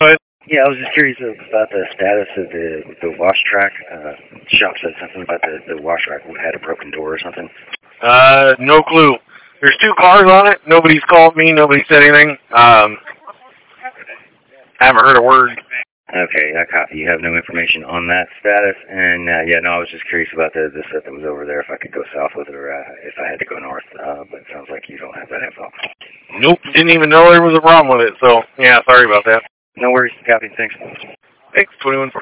But Yeah, I was just curious about the status of the wash track. Shop said something about the wash track had a broken door or something. no clue. There's 2 cars on it. Nobody's called me. Nobody said anything. Haven't heard a word. Okay, I copy. You have no information on that status, and yeah, no, I was just curious about the set that was over there. If I could go south with it, or if I had to go north. But it sounds like you don't have that info. Nope, didn't even know there was a problem with it. So yeah, sorry about that. No worries, copy. Thanks. Thanks, 21.